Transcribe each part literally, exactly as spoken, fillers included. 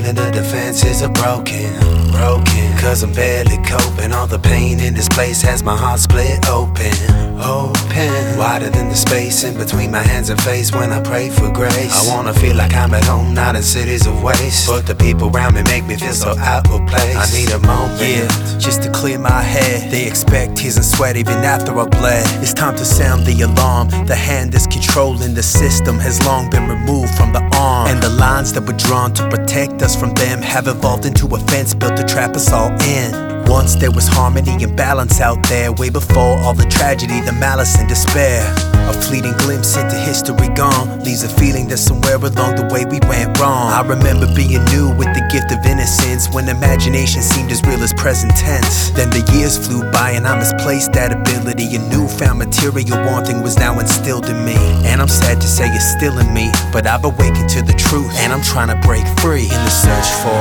feeling the defenses are broken, broken. Cause I'm barely coping. All the pain in this place has my heart split open, open. Wider than the space in between my hands and face when I pray for grace. I wanna feel like I'm at home, not in cities of waste. But the people around me make me feel so out of place. I need a moment, yeah, just to clear my head. They expect tears and sweat even after I bled. It's time to sound the alarm. The hand that's controlling the system has long been removed from the arm. And the lines that were drawn to protect us from them have evolved into a fence built to trap us all in. Once there was harmony and balance out there, way before all the tragedy, the malice and despair. A fleeting glimpse into history gone leaves a feeling that somewhere along the way we went wrong. I remember being new with the gift of innocence, when imagination seemed as real as present tense. Then the years flew by and I misplaced that ability. A newfound material wanting was now instilled in me. And I'm sad to say it's still in me, but I've awakened to the truth and I'm trying to break free in the search for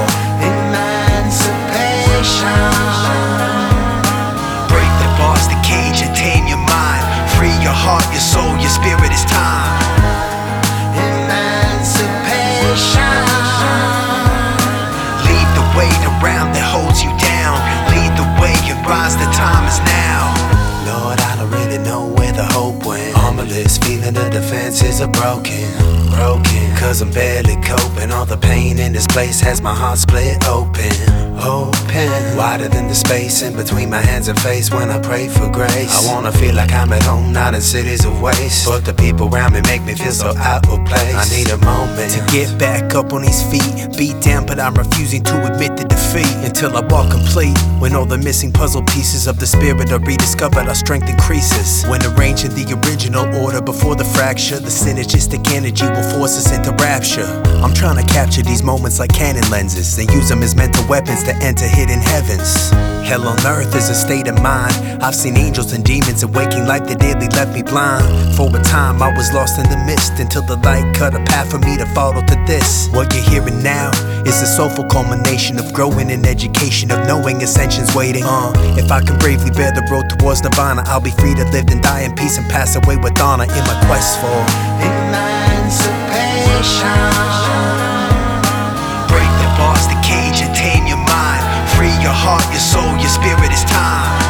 emancipation. Break the bars, the cage, and tame your mind. Free your heart, your soul, your spirit, it's time. Emancipation. Leave the weight around that holds you down. Lead the way and rise, the time is now. Lord, I don't really know where the hope went. Armorless, feeling the defenses are broken, broken. Cause I'm barely coping. All the pain in this place has my heart split open, open. Wider than the space in between my hands and face when I pray for grace. I wanna feel like I'm at home, not in cities of waste. But the people around me make me feel so out of place. I need a moment to get back up on these feet. Beat down, but I'm refusing to admit the defeat until I walk complete. When all the missing puzzle pieces of the spirit are rediscovered, our strength increases. When arranging the original order before the fracture, the synergistic energy will force us into rapture. I'm trying to capture these moments like Canon lenses and use them as mental weapons to enter hidden heavens. Hell on earth is a state of mind. I've seen angels and demons in waking life that daily left me blind. For a time I was lost in the mist until the light cut a path for me to follow to this. What you're hearing now is a soulful culmination of growing in education, of knowing ascension's waiting. Uh, if I can bravely bear the road towards nirvana, I'll be free to live and die in peace and pass away with honor in my quest for emancipation. Break the bars, the cage, and tame your mind. Free your heart, your soul, your spirit, it's time.